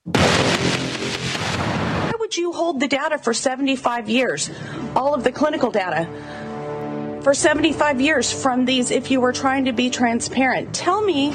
Why would you hold the data for 75 years, all of the clinical data, for 75 years from these if you were trying to be transparent? Tell me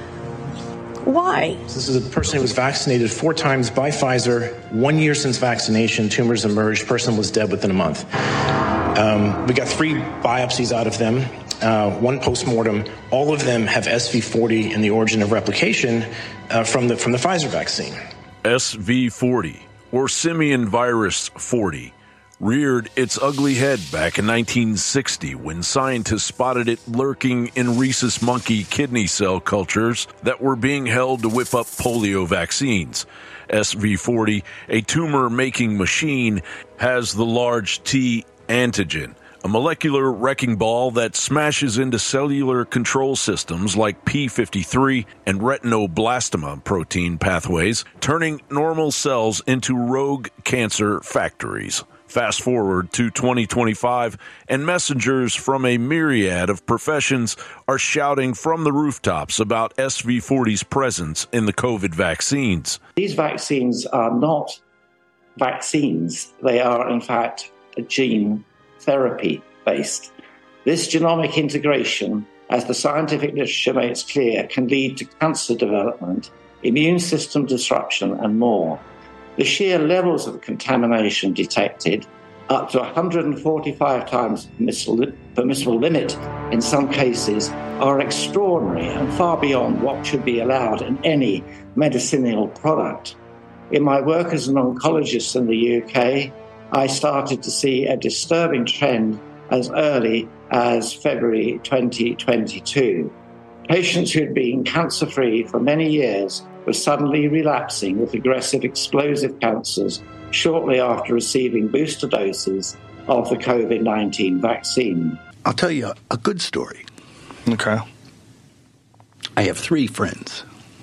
why. This is a person who was vaccinated 4 times by Pfizer. 1 year since vaccination, tumors emerged. Person was dead within a month. We got 3 biopsies out of them, 1 postmortem. All of them have SV40 in the origin of replication from the Pfizer vaccine. SV40, or simian virus 40, reared its ugly head back in 1960 when scientists spotted it lurking in rhesus monkey kidney cell cultures that were being held to whip up polio vaccines. SV40, a tumor-making machine, has the large T antigen, a molecular wrecking ball that smashes into cellular control systems like P53 and retinoblastoma protein pathways, turning normal cells into rogue cancer factories. Fast forward to 2025, and messengers from a myriad of professions are shouting from the rooftops about SV40's presence in the COVID vaccines. These vaccines are not vaccines. They are, in fact, gene therapy based. This genomic integration, as the scientific literature makes clear, can lead to cancer development, immune system disruption, and more. The sheer levels of contamination detected, up to 145 times permissible limit in some cases, are extraordinary and far beyond what should be allowed in any medicinal product. In my work as an oncologist in the UK, I started to see a disturbing trend as early as February 2022. Patients who had been cancer-free for many years were suddenly relapsing with aggressive explosive cancers shortly after receiving booster doses of the COVID-19 vaccine. I'll tell you a good story. Okay. I have 3 friends.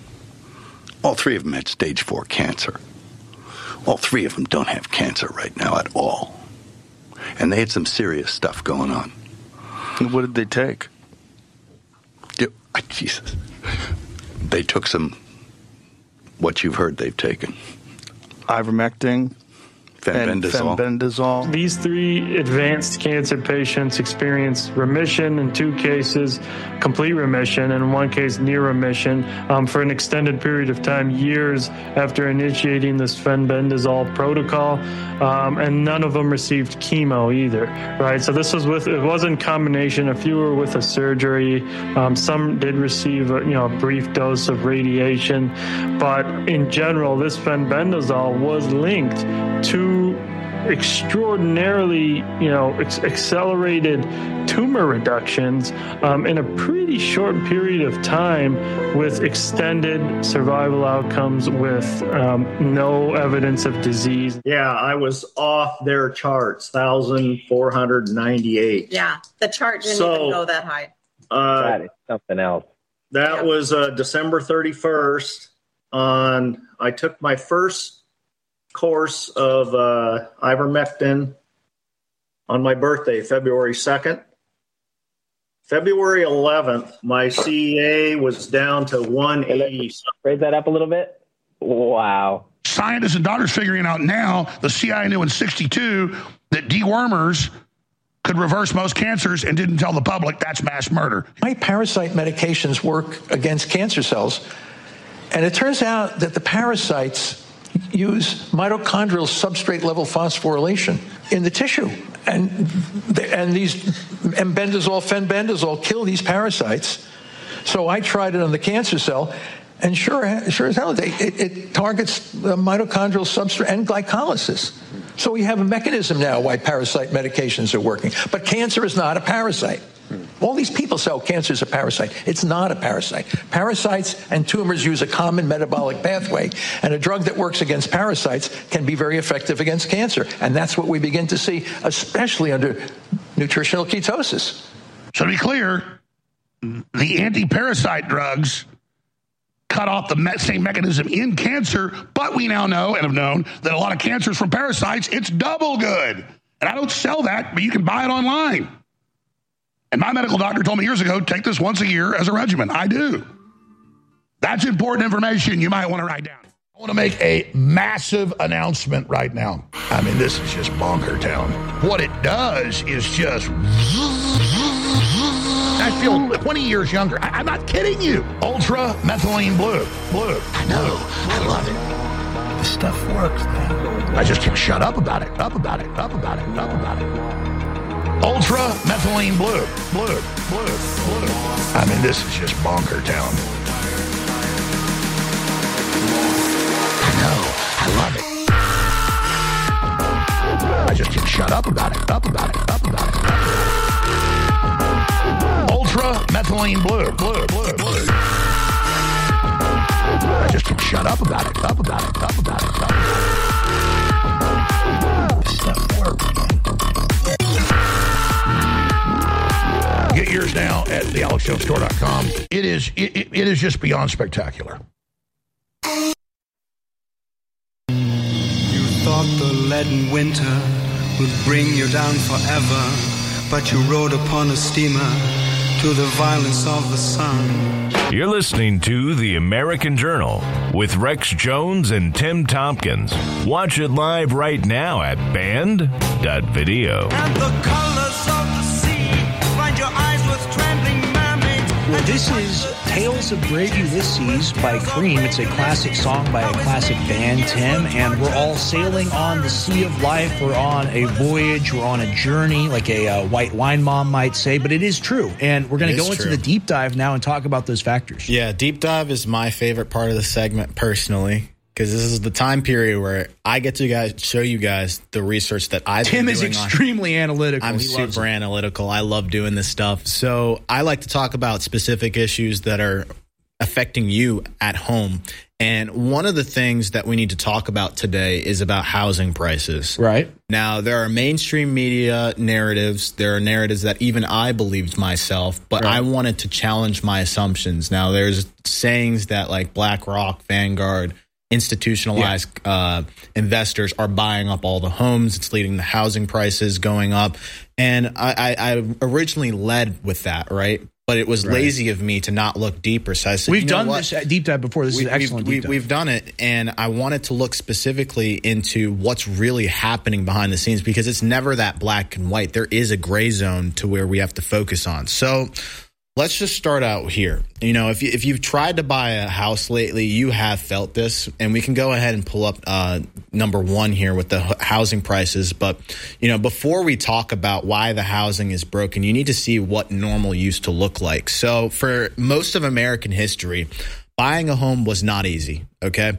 All 3 of them had stage 4 cancer. All 3 of them don't have cancer right now at all. And they had some serious stuff going on. What did they take? Jesus. They took some, what you've heard they've taken. Ivermectin. Fenbendazole. These 3 advanced cancer patients experienced remission in 2 cases, complete remission, and in 1 case near remission for an extended period of time, years after initiating this fenbendazole protocol, and none of them received chemo either, right? So this was it was in combination. A few were with a surgery. Some did receive a brief dose of radiation, but in general, this fenbendazole was linked to extraordinarily, accelerated tumor reductions in a pretty short period of time, with extended survival outcomes, with no evidence of disease. Yeah, I was off their charts, 1,498. Yeah, the chart didn't even go that high. That is something else. That was December 31st. I took my first course of ivermectin on my birthday, February 2nd. February 11th, my CEA was down to 180. Raise that up a little bit. Wow. Scientists and doctors figuring out now, the CIA knew in 62 that dewormers could reverse most cancers and didn't tell the public. That's mass murder. Why parasite medications work against cancer cells. And it turns out that the parasites use mitochondrial substrate level phosphorylation in the tissue. And these fenbendazole kill these parasites. So I tried it on the cancer cell, and sure as hell, it targets the mitochondrial substrate and glycolysis. So we have a mechanism now why parasite medications are working. But cancer is not a parasite. All these people say, cancer is a parasite. It's not a parasite. Parasites and tumors use a common metabolic pathway, and a drug that works against parasites can be very effective against cancer. And that's what we begin to see, especially under nutritional ketosis. So to be clear, the anti-parasite drugs cut off the same mechanism in cancer, but we now know and have known that a lot of cancers from parasites, it's double good. And I don't sell that, but you can buy it online. And my medical doctor told me years ago, take this once a year as a regimen. I do. That's important information you might want to write down. I want to make a massive announcement right now. I mean, this is just bonker town. What it does is just... I feel 20 years younger. I'm not kidding you. Ultra methylene blue. I know. I love it. This stuff works, man. I just can't shut up about it. Ultra methylene blue. I mean, this is just bonker town. I know. I love it. I just can't shut up about it. Ultra methylene blue. I just can't shut up about it. This stuff works, man. Get yours now at thealexjonestore.com. It is just beyond spectacular. Thought the leaden winter would bring you down forever, but you rode upon a steamer to the violence of the sun. You're listening to The American Journal with Rex Jones and Tim Tompkins. Watch it live right now at band.video. And the colors of the sea find your eyes with trembling mermaids. Well, this is Tales of Brave Ulysses by Cream. It's a classic song by a classic band, Tim, and we're all sailing on the sea of life. We're on a voyage. We're on a journey, like a white wine mom might say, but it is true. And we're going to go into the deep dive now and talk about those factors. Yeah, deep dive is my favorite part of the segment personally, because this is the time period where I get to show you guys the research that I've been doing. Tim is extremely analytical. I'm super analytical. I love doing this stuff. So I like to talk about specific issues that are affecting you at home. And one of the things that we need to talk about today is about housing prices. Right. Now, there are mainstream media narratives. There are narratives that even I believed myself, but I wanted to challenge my assumptions. Now, there's sayings that like BlackRock, Vanguard, institutionalized investors are buying up all the homes. It's leading to housing prices going up. And I originally led with that, right? But it was lazy of me to not look deeper. So I said, we've done this deep dive before. This is an excellent deep dive. We've done it, and I wanted to look specifically into what's really happening behind the scenes, because it's never that black and white. There is a gray zone to where we have to focus on. So let's just start out here. You know, if you've tried to buy a house lately, you have felt this, and we can go ahead and pull up number one here with the housing prices. But, you know, before we talk about why the housing is broken, you need to see what normal used to look like. So for most of American history, buying a home was not easy, okay?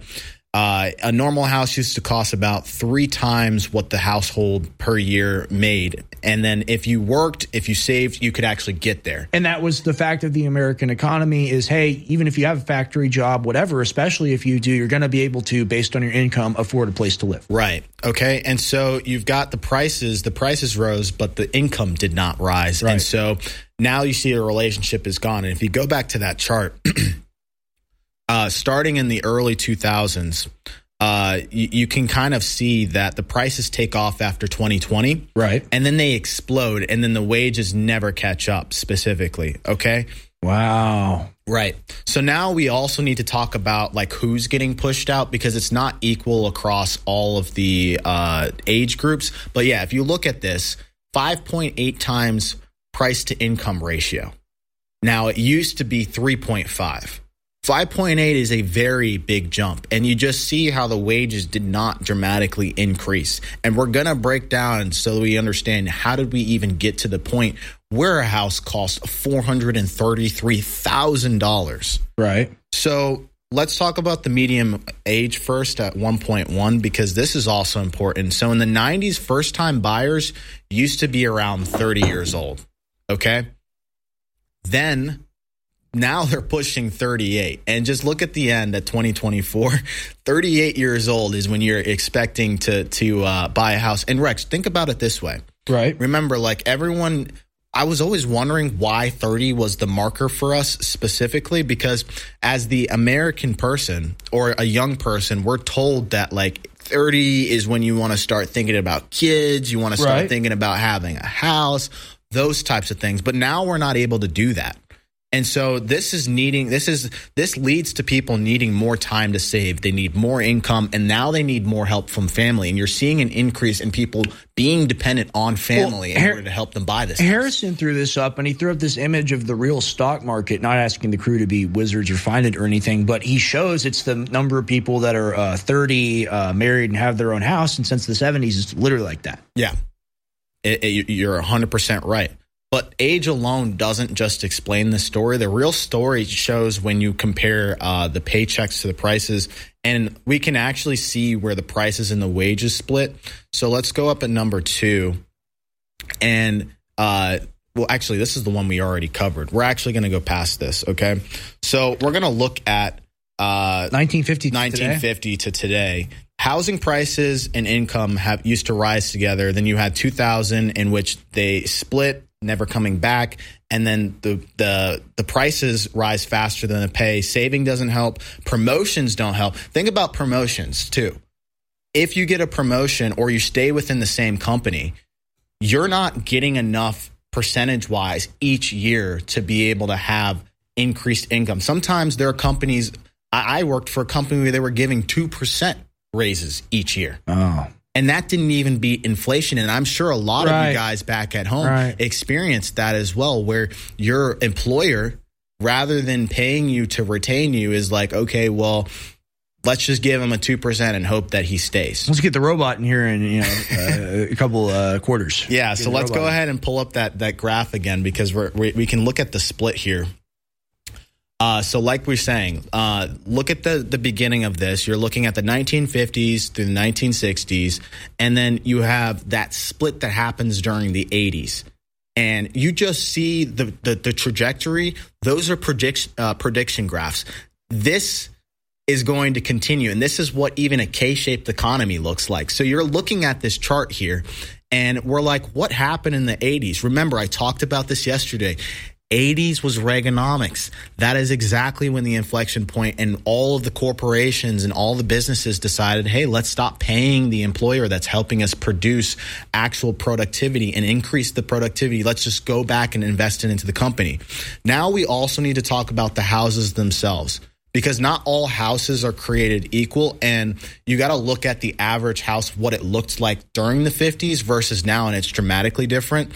A normal house used to cost about 3 times what the household per year made. And then if you worked, if you saved, you could actually get there. And that was the fact of the American economy is, hey, even if you have a factory job, whatever, especially if you do, you're going to be able to, based on your income, afford a place to live. Right. Okay. And so you've got the prices rose, but the income did not rise. Right. And so now you see the relationship is gone. And if you go back to that chart, starting in the early 2000s, you can kind of see that the prices take off after 2020. Right. And then they explode, and then the wages never catch up specifically. Okay. Wow. Right. So now we also need to talk about like who's getting pushed out, because it's not equal across all of the age groups. But yeah, if you look at this, 5.8 times price to income ratio. Now it used to be 3.5. 5.8 is a very big jump, and you just see how the wages did not dramatically increase. And we're going to break down so we understand, how did we even get to the point where a house cost $433,000? Right. So let's talk about the median age first at 1.1, because this is also important. So in the 90s, first-time buyers used to be around 30 years old, okay? Then now they're pushing 38. And just look at the end at 2024. 38 years old is when you're expecting to buy a house. And Rex, think about it this way. Right. Remember, like everyone, I was always wondering why 30 was the marker for us specifically, because as the American person or a young person, we're told that like 30 is when you want to start thinking about kids. You want to start thinking about having a house, those types of things. But now we're not able to do that. And so this leads to people needing more time to save. They need more income, and now they need more help from family. And you're seeing an increase in people being dependent on family in order to help them buy this house. Harrison threw this up, and he threw up this image of the real stock market, not asking the crew to be wizards or find it or anything, but he shows it's the number of people that are 30, married, and have their own house. And since the 70s, it's literally like that. Yeah. You're 100% right. But age alone doesn't just explain the story. The real story shows when you compare the paychecks to the prices, and we can actually see where the prices and the wages split. So let's go up at number 2. And, well, actually, this is the one we already covered. We're actually going to go past this, okay? So we're going to look at 1950 to today. Housing prices and income used to rise together. Then you had 2000, in which they split, never coming back, and then the prices rise faster than the pay. Saving doesn't help. Promotions don't help. Think about promotions too. If you get a promotion or you stay within the same company, you're not getting enough percentage-wise each year to be able to have increased income. Sometimes there are companies. I worked for a company where they were giving 2% raises each year. Oh. And that didn't even beat inflation. And I'm sure a lot of you guys back at home experienced that as well, where your employer, rather than paying you to retain you, is like, okay, well, let's just give him a 2% and hope that he stays. Let's get the robot in here in a couple quarters. Yeah, so let's go ahead and pull up that graph again, because we can look at the split here. So like we're saying, look at the beginning of this. You're looking at the 1950s through the 1960s, and then you have that split that happens during the 80s. And you just see the trajectory. Those are prediction graphs. This is going to continue, and this is what even a K-shaped economy looks like. So you're looking at this chart here, and we're like, what happened in the 80s? Remember, I talked about this yesterday. 80s was Reaganomics. That is exactly when the inflection point, and all of the corporations and all the businesses decided, hey, let's stop paying the employer that's helping us produce actual productivity and increase the productivity. Let's just go back and invest it into the company. Now we also need to talk about the houses themselves, because not all houses are created equal, and you got to look at the average house, what it looked like during the 50s versus now, and it's dramatically different.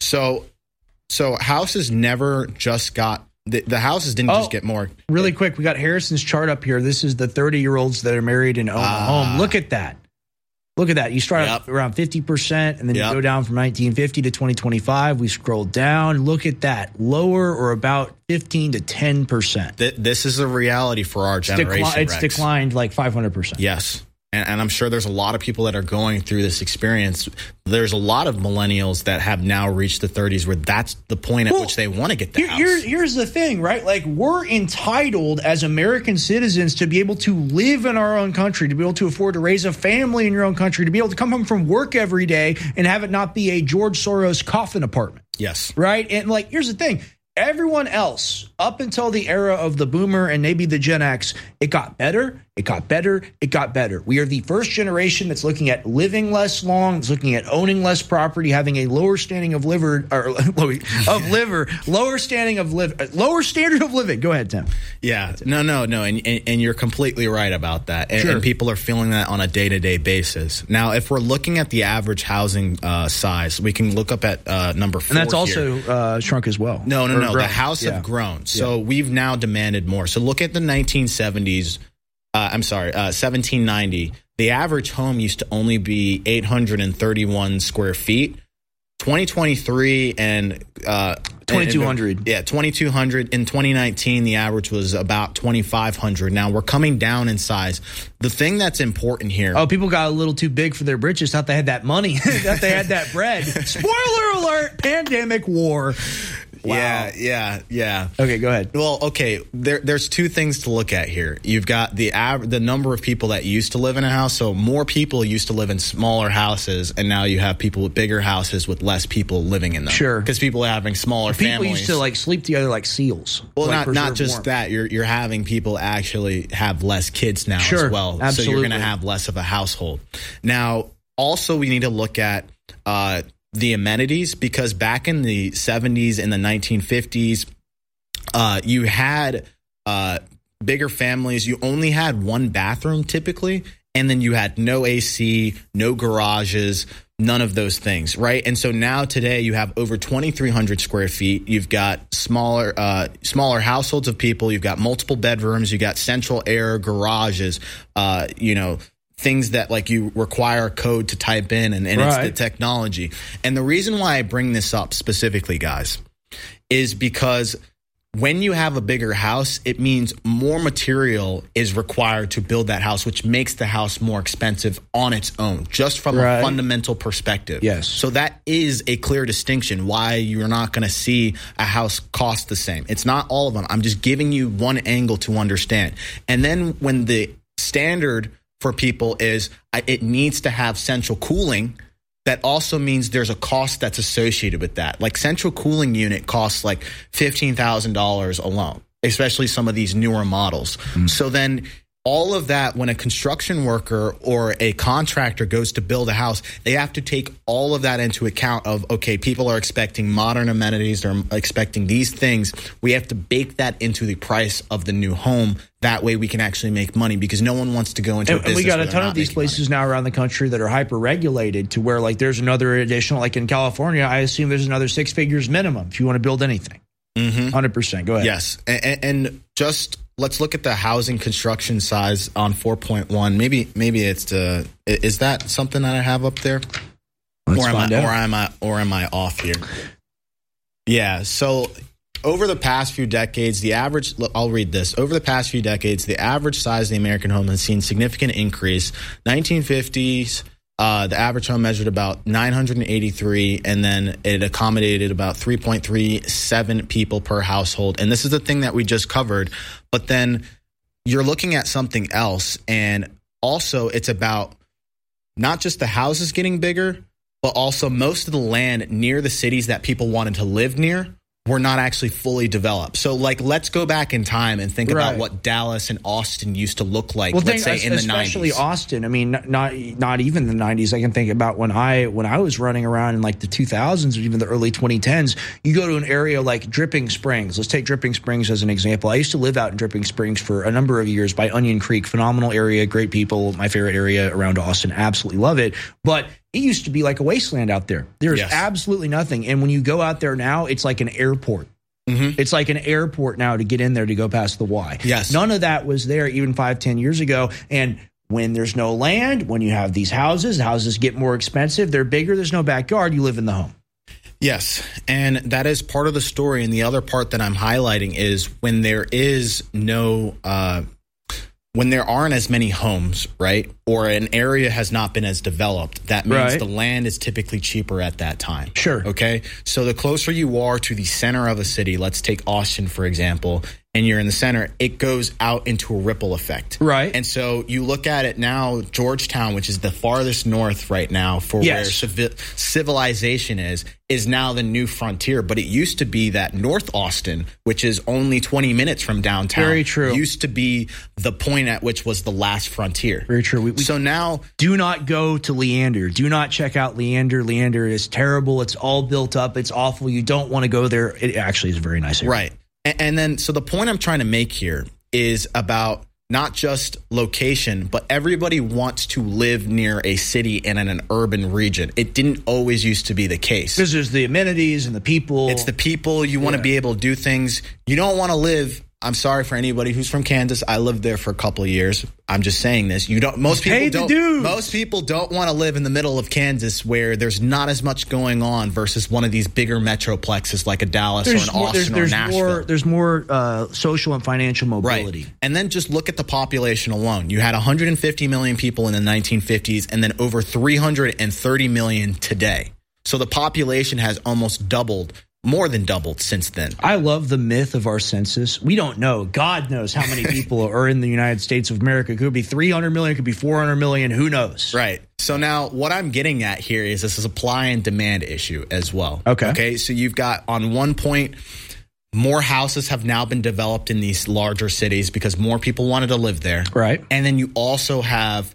So houses never just got the houses didn't just get more. Really quick, we got Harrison's chart up here. This is the 30-year-olds that are married and own a home. Look at that. Look at that. You start up around 50%, and then you go down from 1950 to 2025. We scroll down. Look at that. Lower or about 15 to 10%. This is a reality for our generation. It's declined like 500%. Yes. And I'm sure there's a lot of people that are going through this experience. There's a lot of millennials that have now reached the 30s where that's the point at which they want to get the house. Here's the thing, right? Like, we're entitled as American citizens to be able to live in our own country, to be able to afford to raise a family in your own country, to be able to come home from work every day and have it not be a George Soros coffin apartment. Yes. Right? And like, here's the thing. Everyone else, up until the era of the boomer and maybe the Gen X, it got better, it got better, it got better. We are the first generation that's looking at living less long, that's looking at owning less property, having a lower standing of lower standard of living. Go ahead, Tim. Yeah, no, and you're completely right about that. And people are feeling that on a day-to-day basis. Now, if we're looking at the average housing size, we can look up at number 4. And that's also shrunk as well. No. The house have grown. So we've now demanded more. So look at the 1970s. 1790. The average home used to only be 831 square feet. 2023 and 2200. 2200. In 2019, the average was about 2500. Now we're coming down in size. The thing that's important here. Oh, people got a little too big for their britches. Thought they had that money. Thought they had that bread. Spoiler alert! Pandemic war. Wow. Yeah. Okay, go ahead. Well, okay, there's two things to look at here. You've got the number of people that used to live in a house. So more people used to live in smaller houses, and now you have people with bigger houses with less people living in them. Sure. Because people are having smaller families. People used to like sleep together like seals. Well, not just warmth. That. You're having people actually have less kids now as well. Absolutely. So you're going to have less of a household. Now, also we need to look at the amenities, because back in the 70s and the 1950s, You had bigger families. You only had one bathroom typically, and then you had no AC, no garages, none of those things, right? And so now today you have over 2,300 square feet. You've got smaller households of people. You've got multiple bedrooms. You got central air garages. Things that like you require a code to type in, and it's the technology. And the reason why I bring this up specifically, guys, is because when you have a bigger house, it means more material is required to build that house, which makes the house more expensive on its own, just from a fundamental perspective. Yes. So that is a clear distinction why you're not going to see a house cost the same. It's not all of them. I'm just giving you one angle to understand. And then when the standard for people is it needs to have central cooling, that also means there's a cost that's associated with that. Like central cooling unit costs like $15,000 alone, especially some of these newer models. So then all of that, when a construction worker or a contractor goes to build a house, they have to take all of that into account of, okay, people are expecting modern amenities, they're expecting these things. We have to bake that into the price of the new home. That way we can actually make money, because no one wants to go into a business. And we got a ton of these places now around the country that are hyper regulated to where like there's another additional, like in California, I assume there's another 6 figures minimum if you want to build anything. 100%. Go ahead. Yes. And just let's look at the housing construction size on 4.1. Maybe it's is that something that I have up there? Let's find out. Or am I off here? Yeah. So over the past few decades, I'll read this. Over the past few decades, the average size of the American home has seen significant increase. 1950s, the average home measured about 983, and then it accommodated about 3.37 people per household. And this is the thing that we just covered. But then you're looking at something else, and also it's about not just the houses getting bigger, but also most of the land near the cities that people wanted to live near were not actually fully developed. So, like, let's go back in time and think about what Dallas and Austin used to look like, let's say in the 90s. Especially Austin. I mean, not even the 90s. I can think about when I was running around in like the 2000s or even the early 2010s. You go to an area like Dripping Springs. Let's take Dripping Springs as an example. I used to live out in Dripping Springs for a number of years by Onion Creek. Phenomenal area, great people. My favorite area around Austin. Absolutely love it. But it used to be like a wasteland out there. There's absolutely nothing. And when you go out there now, it's like an airport. It's like an airport now to get in there to go past the Y. Yes. None of that was there even 5-10 years ago. And when there's no land, when you have these houses get more expensive, they're bigger, there's no backyard, you live in the home. Yes, and that is part of the story. And the other part that I'm highlighting is when there is no when there aren't as many homes, right, or an area has not been as developed, that means the land is typically cheaper at that time. Sure. Okay? So the closer you are to the center of a city, let's take Austin, for example, and you're in the center, it goes out into a ripple effect. Right. And so you look at it now, Georgetown, which is the farthest north right now for where civilization is now the new frontier. But it used to be that North Austin, which is only 20 minutes from downtown, very true, used to be the point at which was the last frontier. Very true. So now, do not go to Leander. Do not check out Leander. Leander is terrible. It's all built up. It's awful. You don't want to go there. It actually is a very nice area. Right. And then, so the point I'm trying to make here is about not just location, but everybody wants to live near a city and in an urban region. It didn't always used to be the case. Because there's the amenities and the people. It's the people. You want to be able to do things. You don't want to live. I'm sorry for anybody who's from Kansas. I lived there for a couple of years. I'm just saying this. Most people don't want to live in the middle of Kansas where there's not as much going on versus one of these bigger metroplexes like a Dallas or an Austin or Nashville. There's more social and financial mobility. Right. And then just look at the population alone. You had 150 million people in the 1950s and then over 330 million today. So the population has almost doubled. More than doubled since then. I love the myth of our census. We don't know. God knows how many people are in the United States of America. It could be 300 million, it could be 400 million. Who knows? Right. So now what I'm getting at here is this supply and demand issue as well. Okay. So you've got on one point, more houses have now been developed in these larger cities because more people wanted to live there. Right. And then you also have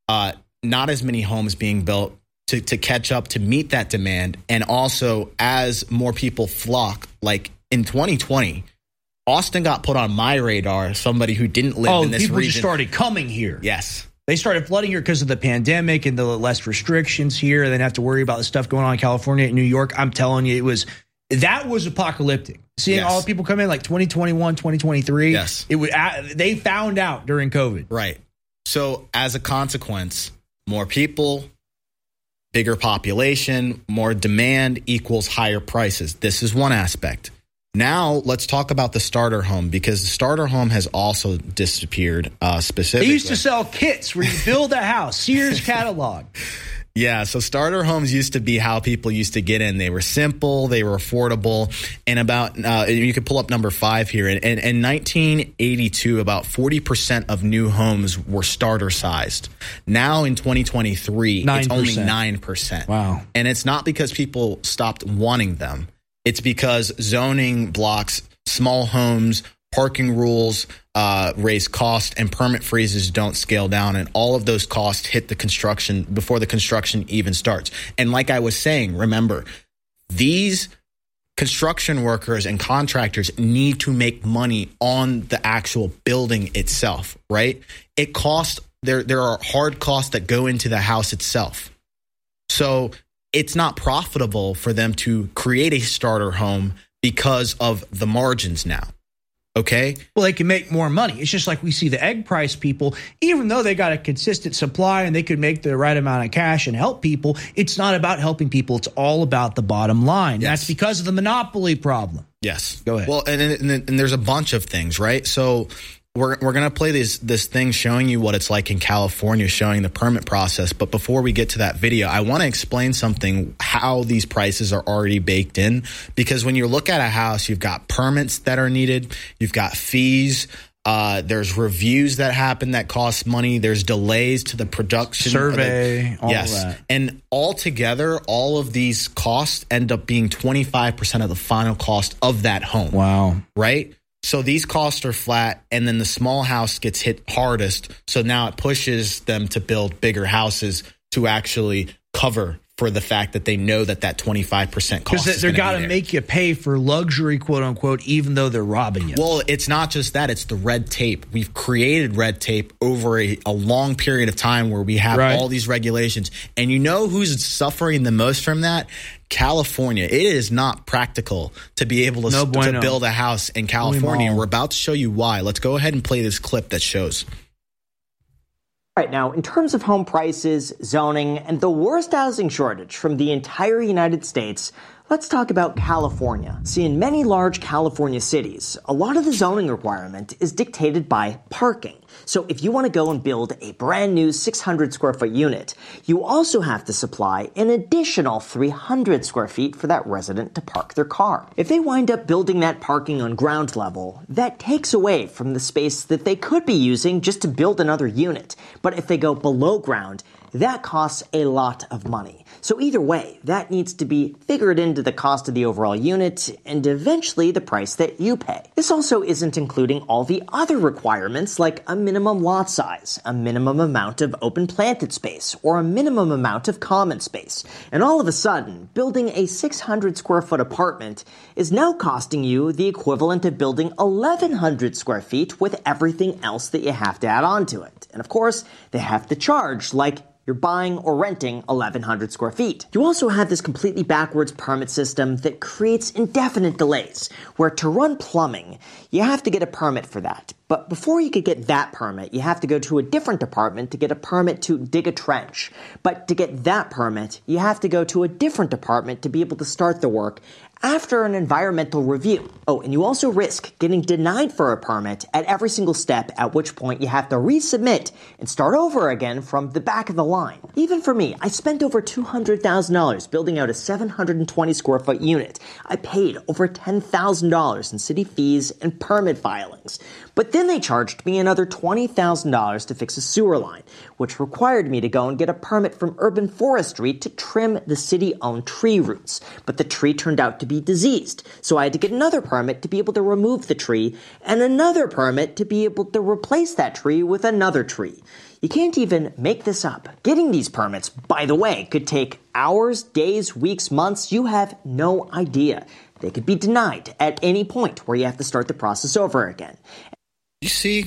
not as many homes being built to catch up to meet that demand. And also as more people flock, like in 2020, Austin got put on my radar, somebody who didn't live in this people region. just started coming here. Yes. They started flooding here because of the pandemic and the less restrictions here. They didn't have to worry about the stuff going on in California and New York. I'm telling you, that was apocalyptic. Seeing all the people come in like 2021, 2023. Yes. They found out during COVID. Right. So as a consequence, more people, bigger population, more demand equals higher prices. This is one aspect. Now let's talk about the starter home, because the starter home has also disappeared specifically. They used to sell kits where you build a house, Sears catalog. Yeah, so starter homes used to be how people used to get in. They were simple, they were affordable, and about you could pull up number 5 here. In 1982, about 40% of new homes were starter sized. Now in 2023, 9%. It's only 9%. Wow. And it's not because people stopped wanting them. It's because zoning blocks small homes, parking rules raise cost, and permit freezes don't scale down. And all of those costs hit the construction before the construction even starts. And like I was saying, remember, these construction workers and contractors need to make money on the actual building itself, right? It costs, there are hard costs that go into the house itself. So it's not profitable for them to create a starter home because of the margins now. Okay. Well, they can make more money. It's just like we see the egg price people, even though they got a consistent supply and they could make the right amount of cash and help people. It's not about helping people. It's all about the bottom line. Yes. That's because of the monopoly problem. Yes. Go ahead. Well, and there's a bunch of things, right? So we're going to play this thing showing you what it's like in California, showing the permit process. But before we get to that video, I want to explain something, how these prices are already baked in. Because when you look at a house, you've got permits that are needed. You've got fees. There's reviews that happen that cost money. There's delays to the production. Survey, all yes. that. And altogether, all of these costs end up being 25% of the final cost of that home. Wow. Right? So these costs are flat, and then the small house gets hit hardest. So now it pushes them to build bigger houses to actually cover for the fact that they know that 25% cost. Because they're got to make you pay for luxury, quote unquote, even though they're robbing you. Well, it's not just that. It's the red tape. We've created red tape over a long period of time where we have all these regulations. And you know who's suffering the most from that? California. It is not practical to be able to build a house in California. And we're about to show you why. Let's go ahead and play this clip that shows. Right now, in terms of home prices, zoning, and the worst housing shortage from the entire United States, let's talk about California. See, in many large California cities, a lot of the zoning requirement is dictated by parking. So if you want to go and build a brand new 600 square foot unit, you also have to supply an additional 300 square feet for that resident to park their car. If they wind up building that parking on ground level, that takes away from the space that they could be using just to build another unit. But if they go below ground, that costs a lot of money. So either way, that needs to be figured into the cost of the overall unit and eventually the price that you pay. This also isn't including all the other requirements like a minimum lot size, a minimum amount of open planted space, or a minimum amount of common space. And all of a sudden, building a 600 square foot apartment is now costing you the equivalent of building 1,100 square feet with everything else that you have to add on to it. And of course, they have to charge like you're buying or renting 1,100 square feet. You also have this completely backwards permit system that creates indefinite delays, where to run plumbing, you have to get a permit for that. But before you could get that permit, you have to go to a different department to get a permit to dig a trench. But to get that permit, you have to go to a different department to be able to start the work after an environmental review. Oh, and you also risk getting denied for a permit at every single step, at which point you have to resubmit and start over again from the back of the line. Even for me, I spent over $200,000 building out a 720 square foot unit. I paid over $10,000 in city fees and permit filings. But then they charged me another $20,000 to fix a sewer line, which required me to go and get a permit from Urban Forestry to trim the city-owned tree roots. But the tree turned out to be diseased, so I had to get another permit to be able to remove the tree, and another permit to be able to replace that tree with another tree. You can't even make this up. Getting these permits, by the way, could take hours, days, weeks, months. You have no idea. they could be denied at any point where you have to start the process over again. You see,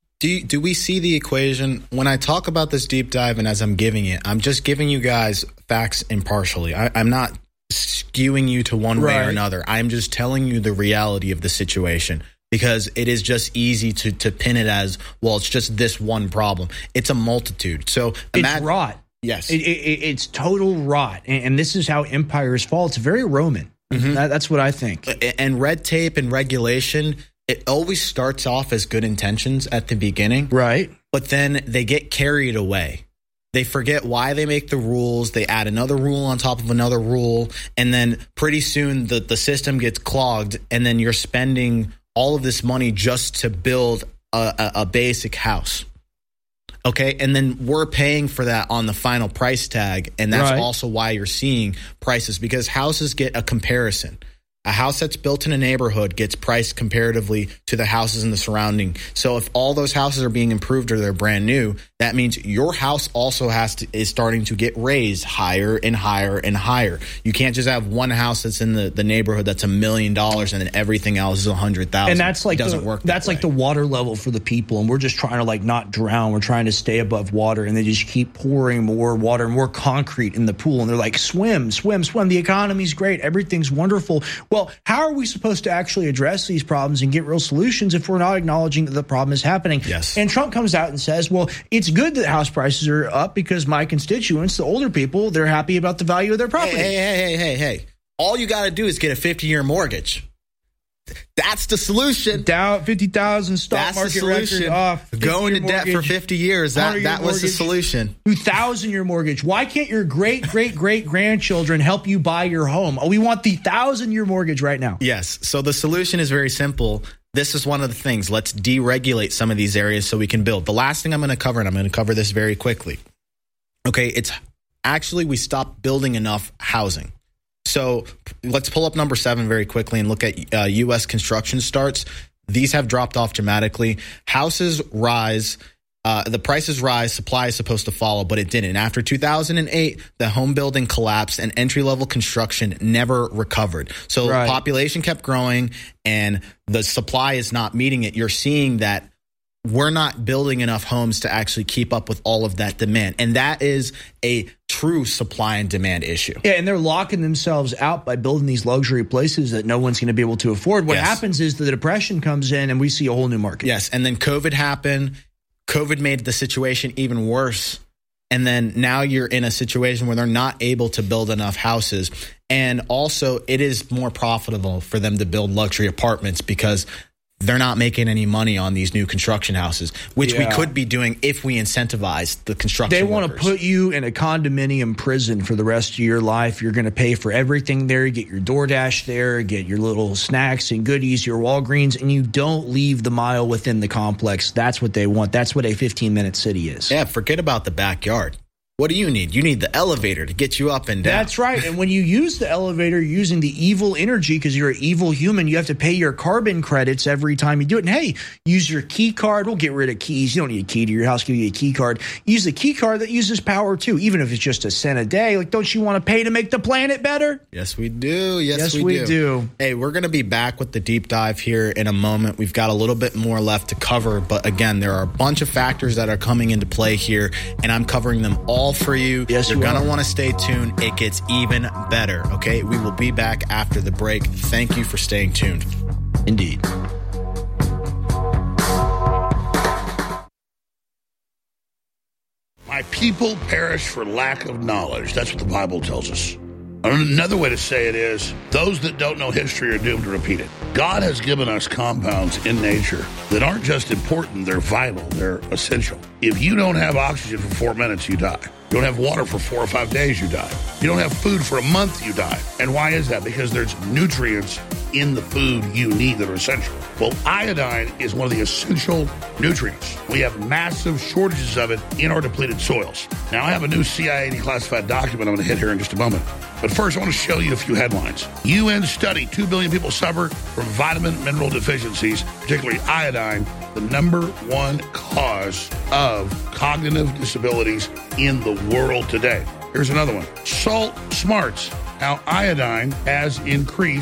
do we see the equation? When I talk about this deep dive and as I'm giving it, I'm just giving you guys facts impartially. I'm not skewing you to one way or another. I'm just telling you the reality of the situation, because it is just easy to pin it as, well, it's just this one problem. It's a multitude. So it's rot. Yes. It's total rot. And this is how empires fall. It's very Roman. Mm-hmm. That's what I think. And red tape and regulation, it always starts off as good intentions at the beginning. Right. But then they get carried away. They forget why they make the rules. They add another rule on top of another rule. And then pretty soon the system gets clogged. And then you're spending all of this money just to build a basic house. Okay. And then we're paying for that on the final price tag. And that's also why you're seeing prices, because houses get a comparison. A house that's built in a neighborhood gets priced comparatively to the houses in the surrounding. So if all those houses are being improved or they're brand new, that means your house also is starting to get raised higher and higher and higher. You can't just have one house that's in the neighborhood that's $1 million and then everything else is $100,000. And that's like it doesn't work. That's like the water level for the people, and we're just trying to like not drown. We're trying to stay above water, and they just keep pouring more water, more concrete in the pool, and they're like, swim, swim, swim. The economy's great, everything's wonderful. Well, how are we supposed to actually address these problems and get real solutions if we're not acknowledging that the problem is happening? Yes. And Trump comes out and says, well, it's good that house prices are up because my constituents, the older people, they're happy about the value of their property. Hey. All you got to do is get a 50-year mortgage. That's the solution. Down 50,000 stock market record off. Go into debt for 50 years. That was the solution. 2,000-year mortgage. Why can't your great-great-great-grandchildren help you buy your home? Oh, we want the 1,000-year mortgage right now. Yes. So the solution is very simple. This is one of the things. Let's deregulate some of these areas so we can build. The last thing I'm going to cover, and I'm going to cover this very quickly. Okay, it's actually we stopped building enough housing. So let's pull up number 7 very quickly and look at U.S. construction starts. These have dropped off dramatically. Houses rise. The prices rise. Supply is supposed to follow, but it didn't. After 2008, the home building collapsed and entry-level construction never recovered. So population kept growing and the supply is not meeting it. You're seeing that we're not building enough homes to actually keep up with all of that demand. And that is a true supply and demand issue. Yeah, and they're locking themselves out by building these luxury places that no one's going to be able to afford. What happens is the depression comes in and we see a whole new market. Yes, and then COVID happened. COVID made the situation even worse. And then now you're in a situation where they're not able to build enough houses. And also, it is more profitable for them to build luxury apartments because they're not making any money on these new construction houses, which we could be doing if we incentivize the construction They want to put you in a condominium prison for the rest of your life. You're going to pay for everything there. You get your DoorDash there, get your little snacks and goodies, your Walgreens, and you don't leave the mile within the complex. That's what they want. That's what a 15-minute city is. Yeah, forget about the backyard. What do you need? You need the elevator to get you up and down. That's right. And when you use the elevator, you're using the evil energy because you're an evil human. You have to pay your carbon credits every time you do it. And hey, use your key card. We'll get rid of keys. You don't need a key to your house. Give you a key card. Use the key card that uses power too, even if it's just a cent a day. Like, don't you want to pay to make the planet better? Yes, we do. Yes, we do. Hey, we're going to be back with the deep dive here in a moment. We've got a little bit more left to cover. But again, there are a bunch of factors that are coming into play here, and I'm covering them all for you. Yes, you're going to want to stay tuned. It gets even better. Okay. We will be back after the break. Thank you for staying tuned. Indeed. My people perish for lack of knowledge. That's what the Bible tells us. Another way to say it is, those that don't know history are doomed to repeat it. God has given us compounds in nature that aren't just important, they're vital, they're essential. If you don't have oxygen for 4 minutes, you die. You don't have water for 4 or 5 days, you die. You don't have food for a month, you die. And why is that? Because there's nutrients in the food you need that are essential. Well, iodine is one of the essential nutrients. We have massive shortages of it in our depleted soils. Now, I have a new CIA declassified document I'm going to hit here in just a moment. But first, I want to show you a few headlines. UN study, 2 billion people suffer from vitamin mineral deficiencies, particularly iodine, the #1 cause of cognitive disabilities in the world today. Here's another one. Salt smarts, how iodine has increased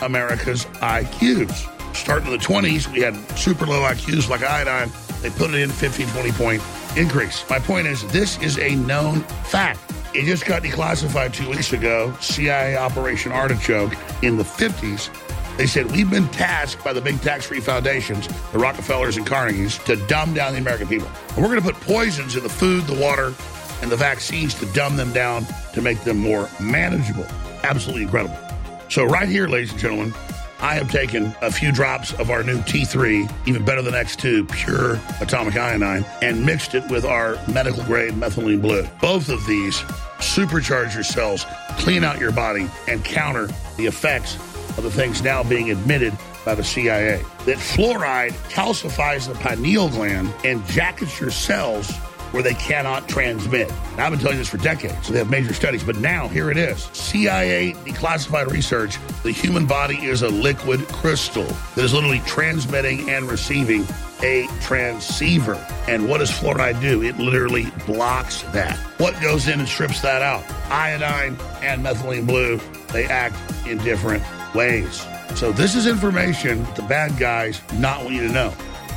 America's IQs. Starting in the 20s, we had super low IQs like iodine. They put it in 15, 20-point increase. My point is, this is a known fact. It just got declassified 2 weeks ago, CIA Operation Artichoke in the 50s. They said, we've been tasked by the big tax-free foundations, the Rockefellers and Carnegies, to dumb down the American people. And we're going to put poisons in the food, the water, and the vaccines to dumb them down to make them more manageable. Absolutely incredible. So right here, ladies and gentlemen, I have taken a few drops of our new T3, even better than X2, pure atomic iodine, and mixed it with our medical-grade methylene blue. Both of these supercharge your cells, clean out your body, and counter the effects of the things now being admitted by the CIA. That fluoride calcifies the pineal gland and jackets your cells where they cannot transmit. Now, I've been telling you this for decades, so they have major studies, but now here it is. CIA declassified research, the human body is a liquid crystal that is literally transmitting and receiving a transceiver. And what does fluoride do? It literally blocks that. What goes in and strips that out? Iodine and methylene blue, they act in different ways. So this is information the bad guys not want you to know.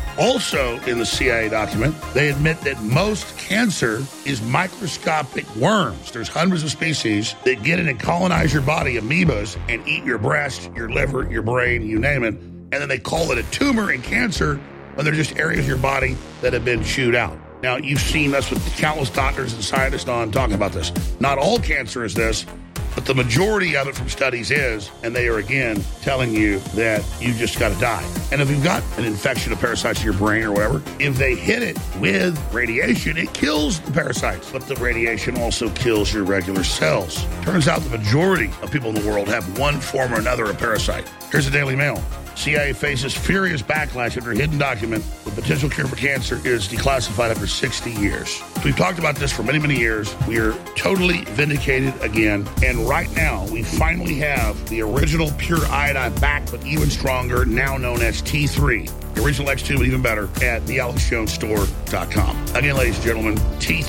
Also in the CIA document, they admit that most cancer is microscopic worms. There's hundreds of species that get in and colonize your body, amoebas, and eat your breast, your liver, your brain, you name it. And then they call it a tumor in cancer when they're just areas of your body that have been chewed out. Now, you've seen us with countless doctors and scientists on talking about this. Not all cancer is this, but the majority of it from studies is, and they are again telling you that you just got to die. And if you've got an infection of parasites in your brain or whatever, if they hit it with radiation, it kills the parasites. But the radiation also kills your regular cells. Turns out the majority of people in the world have one form or another of parasite. Here's the Daily Mail. CIA faces furious backlash after a hidden document with potential cure for cancer is declassified after 60 years. We've talked about this for many, many years. We are totally vindicated again. And right now, we finally have the original pure iodine back, but even stronger, now known as T3. The original X2, but even better, at thealexjonesstore.com. Again, ladies and gentlemen,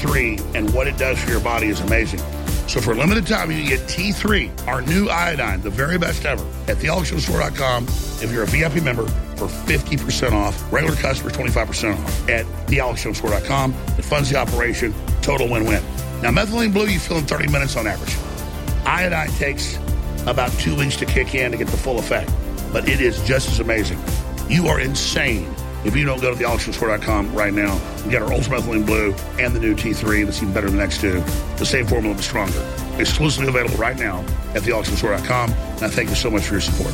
T3 and what it does for your body is amazing. So for a limited time, you can get T3, our new iodine, the very best ever, at thealexjonesstore.com. If you're a VIP member, for 50% off. Regular customers, 25% off at thealexjonesstore.com. It funds the operation. Total win-win. Now, methylene blue, you feel in 30 minutes on average. Iodine takes about 2 weeks to kick in to get the full effect, but it is just as amazing. You are insane if you don't go to thealexjonesstore.com right now. You get our Ultra Methylene Blue and the new T3 that's even better than the next two. The same formula, but stronger. Exclusively available right now at thealexjonesstore.com. And I thank you so much for your support.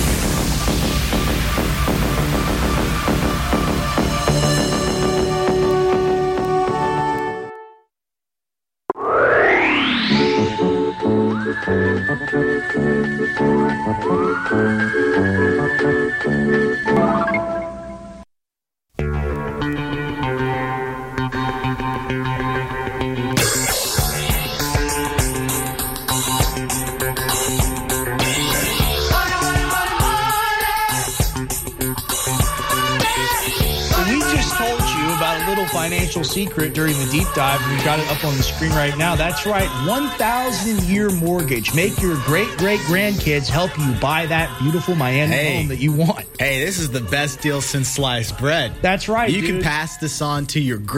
Financial secret during the deep dive. We've got it up on the screen right now. That's right. 1,000-year mortgage. Make your great-great-grandkids help you buy that beautiful Miami home that you want. Hey, this is the best deal since sliced bread. That's right, You can pass this on to your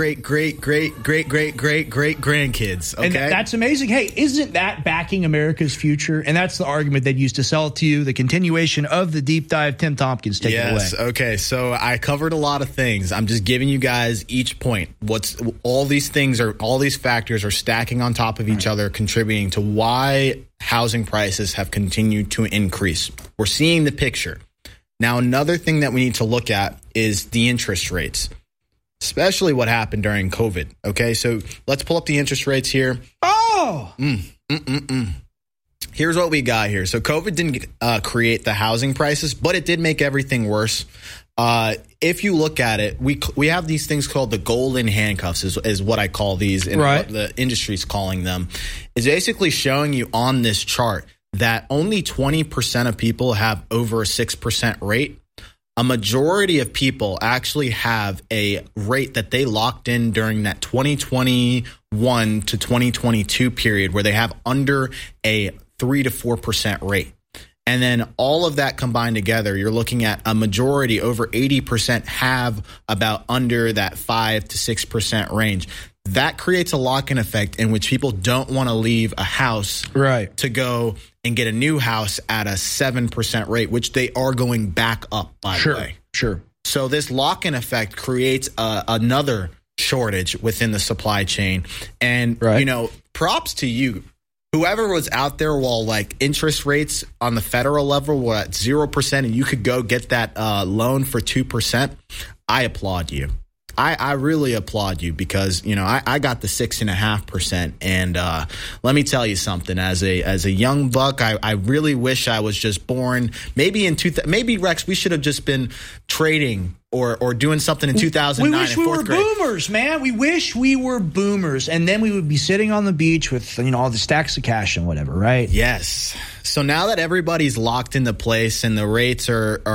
great-great-great-great-great-great-grandkids. Okay? And that's amazing. Hey, isn't that backing America's future? And that's the argument they used to sell it to you. The continuation of the deep dive. Tim Tompkins, take it away. Yes. Okay. So I covered a lot of things. I'm just giving you guys each point. All these factors are stacking on top of each other, contributing to why housing prices have continued to increase. We're seeing the picture. Now, another thing that we need to look at is the interest rates, especially what happened during COVID. Okay, so let's pull up the interest rates here. Oh! Here's what we got here. So COVID didn't create the housing prices, but it did make everything worse. If you look at it, we have these things called the golden handcuffs is what I call these, and what the industry's calling them. It's basically showing you on this chart that only 20% of people have over a 6% rate. A majority of people actually have a rate that they locked in during that 2021 to 2022 period where they have under a 3 to 4% rate. And then all of that combined together, you're looking at a majority, over 80%, have about under that 5 to 6% range. That creates a lock-in effect in which people don't want to leave a house to go and get a new house at a 7% rate, which they are going back up, by the way. Sure. So this lock-in effect creates another shortage within the supply chain. And, you know, props to you. Whoever was out there while like interest rates on the federal level were at 0% and you could go get that loan for 2%, I applaud you. I really applaud you because, you know, I got the 6.5%. And let me tell you something. As a young buck, I really wish I was just born maybe maybe, Rex, we should have just been trading or doing something in 2009 we wish we were boomers, man. We wish we were boomers. And then we would be sitting on the beach with, you know, all the stacks of cash and whatever, right? Yes. So now that everybody's locked into place and the rates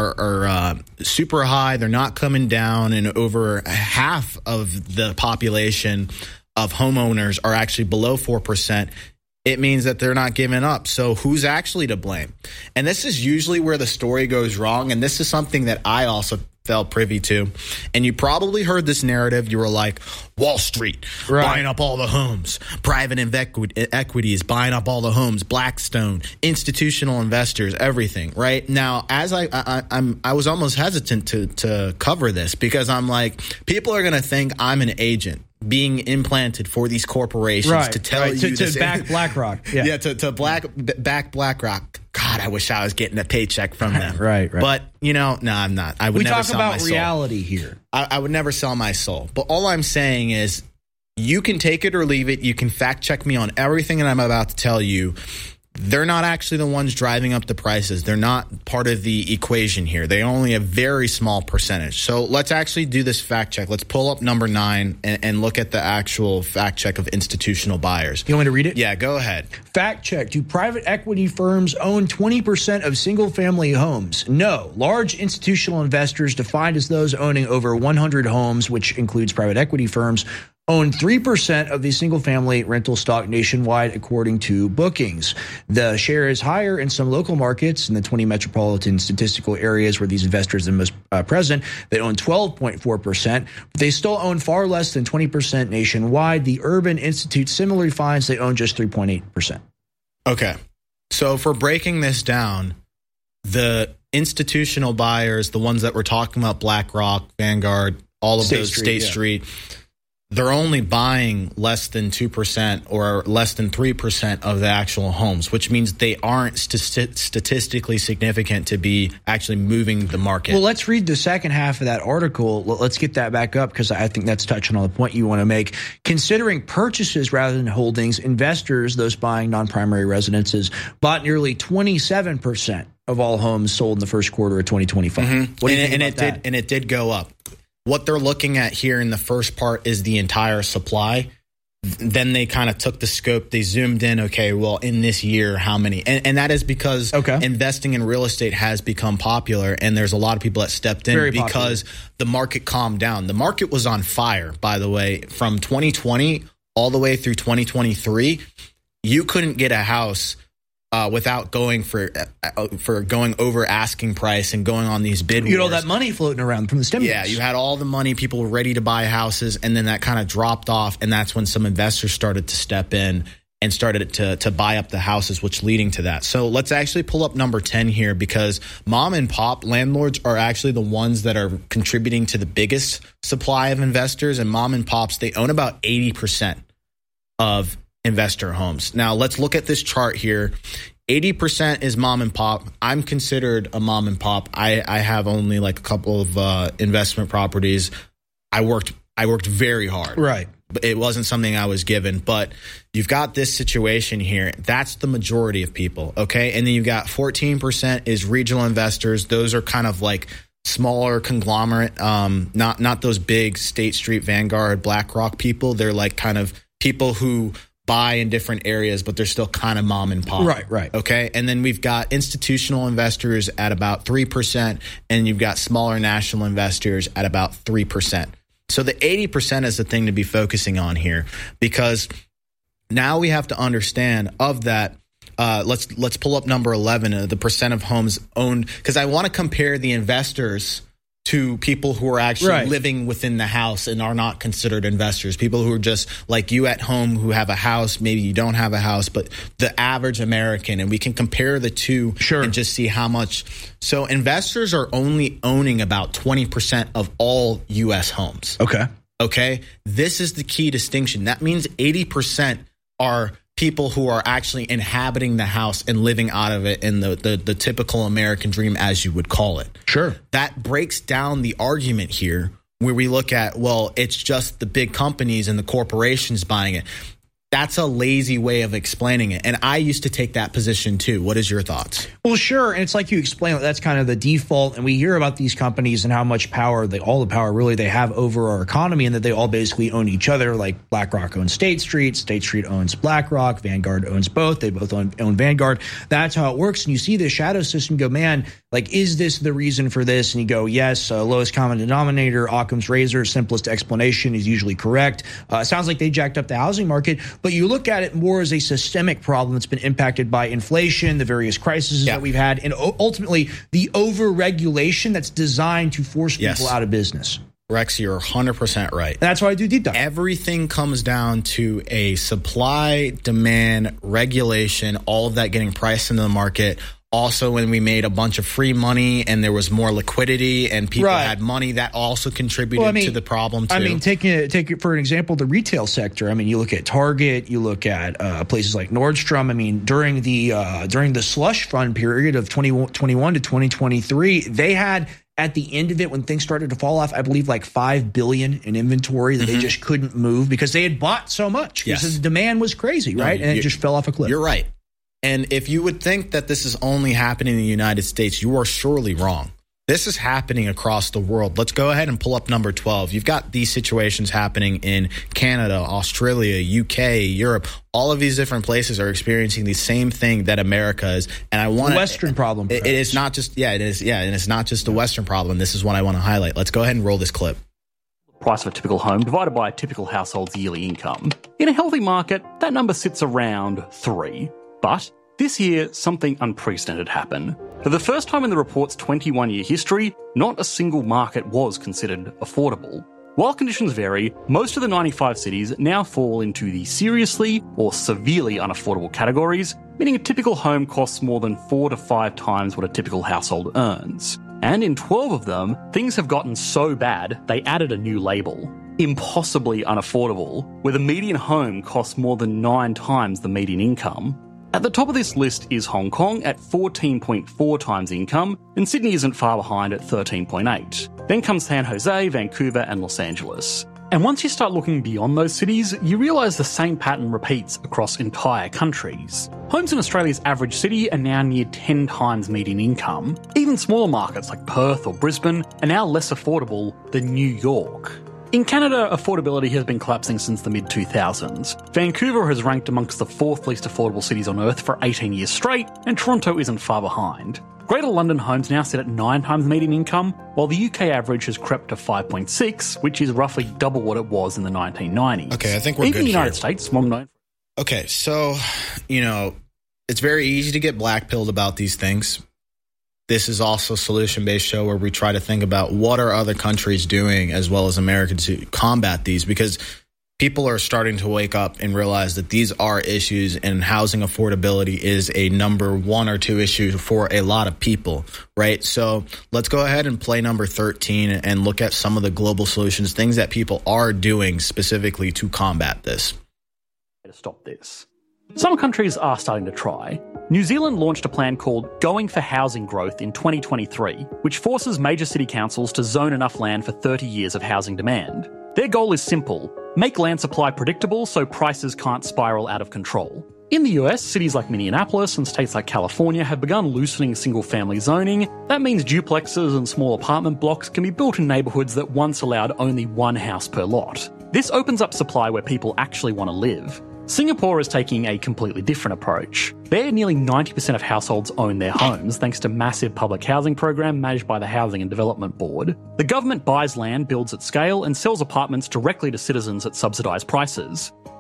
are super high, they're not coming down, and over half of the population of homeowners are actually below 4%, it means that they're not giving up. So who's actually to blame? And this is usually where the story goes wrong. And this is something that I also felt privy to. And you probably heard this narrative. You were like, Wall Street buying up all the homes, private equity is buying up all the homes, Blackstone, institutional investors, everything. Right now, as I was almost hesitant to cover this because I'm like, people are going to think I'm an agent being implanted for these corporations to tell you to back BlackRock. Yeah, to back BlackRock. God, I wish I was getting a paycheck from them. Right. But, you know, no, I'm not. I would never sell my soul. We talk about reality here. I would never sell my soul. But all I'm saying is you can take it or leave it. You can fact check me on everything that I'm about to tell you. They're not actually the ones driving up the prices. They're not part of the equation here. They only a very small percentage. So let's actually do this fact check. Let's pull up number 9 and look at the actual fact check of institutional buyers. You want me to read it? Yeah, go ahead. Fact check. Do private equity firms own 20% of single-family homes? No. Large institutional investors, defined as those owning over 100 homes, which includes private equity firms, own 3% of the single-family rental stock nationwide, according to bookings. The share is higher in some local markets in the 20 metropolitan statistical areas where these investors are most present. They own 12.4%, but they still own far less than 20% nationwide. The Urban Institute similarly finds they own just 3.8%. Okay. So for breaking this down, the institutional buyers, the ones that we're talking about, BlackRock, Vanguard, all of those, State Street, they're only buying less than 2% or less than 3% of the actual homes, which means they aren't statistically significant to be actually moving the market. Well, let's read the second half of that article. Let's get that back up because I think that's touching on the point you want to make. Considering purchases rather than holdings, investors, those buying non-primary residences, bought nearly 27% of all homes sold in the first quarter of 2025. Mm-hmm. What do you think about that? And it did go up. What they're looking at here in the first part is the entire supply. Then they kind of took the scope. They zoomed in. Okay, well, in this year, how many? And that is because investing in real estate has become popular, and there's a lot of people that stepped in because the market calmed down. The market was on fire, by the way, from 2020 all the way through 2023. You couldn't get a house without going for going over asking price and going on these bid wars. You know, that money floating around from the stimulus. Yeah, you had all the money, people were ready to buy houses, and then that kind of dropped off, and that's when some investors started to step in and started to buy up the houses, which leading to that. So let's actually pull up number 10 here, because mom and pop landlords are actually the ones that are contributing to the biggest supply of investors, and mom and pops, they own about 80% of investor homes. Now, let's look at this chart here. 80% is mom and pop. I'm considered a mom and pop. I have only like a couple of investment properties. I worked very hard. Right. But it wasn't something I was given. But you've got this situation here. That's the majority of people, okay? And then you've got 14% is regional investors. Those are kind of like smaller conglomerate, not those big State Street, Vanguard, BlackRock people. They're like kind of people who buy in different areas, but they're still kind of mom and pop. Right. Okay. And then we've got institutional investors at about 3%, and you've got smaller national investors at about 3%. So the 80% is the thing to be focusing on here, because now we have to understand of that let's pull up number 11, the percent of homes owned, because I want to compare the investors to people who are actually living within the house and are not considered investors. People who are just like you at home who have a house, maybe you don't have a house, but the average American, and we can compare the two and just see how much. So investors are only owning about 20% of all U.S. homes. Okay. This is the key distinction. That means 80% are people who are actually inhabiting the house and living out of it in the typical American dream, as you would call it. That breaks down the argument here where we look at, well, it's just the big companies and the corporations buying it. That's a lazy way of explaining it. And I used to take that position too. What is your thoughts? Well, sure. And it's like you explain, that's kind of the default. And we hear about these companies and how much power, all the power really they have over our economy, and that they all basically own each other. Like BlackRock owns State Street owns BlackRock, Vanguard owns both. They both own Vanguard. That's how it works. And you see this shadow system go, man, like, is this the reason for this? And you go, yes, lowest common denominator, Occam's razor, simplest explanation is usually correct. It sounds like they jacked up the housing market, but you look at it more as a systemic problem that's been impacted by inflation, the various crises that we've had, and ultimately the over-regulation that's designed to force people out of business. Rex, you're 100% right. That's why I do deep dive. Everything comes down to a supply, demand, regulation, all of that getting priced into the market. Also, when we made a bunch of free money and there was more liquidity and people had money, that also contributed to the problem too. I mean, take it for an example, the retail sector. I mean, you look at Target, you look at places like Nordstrom. I mean, during the slush fund period of 2021 to 2023, they had, at the end of it, when things started to fall off, I believe like $5 billion in inventory that they just couldn't move because they had bought so much. Because the demand was crazy, right? And it just fell off a cliff. You're right. And if you would think that this is only happening in the United States, you are surely wrong. This is happening across the world. Let's go ahead and pull up number 12. You've got these situations happening in Canada, Australia, UK, Europe. All of these different places are experiencing the same thing that America is. And I want Western problem. It is not just, it is. Yeah. And it's not just a Western problem. This is what I want to highlight. Let's go ahead and roll this clip. Price of a typical home divided by a typical household's yearly income. In a healthy market, that number sits around 3. But this year, something unprecedented happened. For the first time in the report's 21-year history, not a single market was considered affordable. While conditions vary, most of the 95 cities now fall into the seriously or severely unaffordable categories, meaning a typical home costs more than 4 to 5 times what a typical household earns. And in 12 of them, things have gotten so bad, they added a new label: impossibly unaffordable, where the median home costs more than 9 times the median income. At the top of this list is Hong Kong at 14.4 times income, and Sydney isn't far behind at 13.8. Then comes San Jose, Vancouver, and Los Angeles. And once you start looking beyond those cities, you realise the same pattern repeats across entire countries. Homes in Australia's average city are now near 10 times median income. Even smaller markets like Perth or Brisbane are now less affordable than New York. In Canada, affordability has been collapsing since the mid-2000s. Vancouver has ranked amongst the 4th least affordable cities on Earth for 18 years straight, and Toronto isn't far behind. Greater London homes now sit at 9 times median income, while the UK average has crept to 5.6, which is roughly double what it was in the 1990s. Okay, I think we're Even good the United here. States, well known. Okay, so, it's very easy to get black-pilled about these things. This is also a solution-based show where we try to think about what are other countries doing as well as America to combat these, because people are starting to wake up and realize that these are issues, and housing affordability is a number 1 or 2 issue for a lot of people, right? So let's go ahead and play number 13 and look at some of the global solutions, things that people are doing specifically to combat this. To stop this. Some countries are starting to try. New Zealand launched a plan called Going for Housing Growth in 2023, which forces major city councils to zone enough land for 30 years of housing demand. Their goal is simple: make land supply predictable so prices can't spiral out of control. In the US, cities like Minneapolis and states like California have begun loosening single-family zoning. That means duplexes and small apartment blocks can be built in neighbourhoods that once allowed only 1 house per lot. This opens up supply where people actually want to live. Singapore is taking a completely different approach. There, nearly 90% of households own their homes thanks to massive public housing program managed by the Housing and Development Board. The government buys land, builds at scale, and sells apartments directly to citizens at subsidised prices.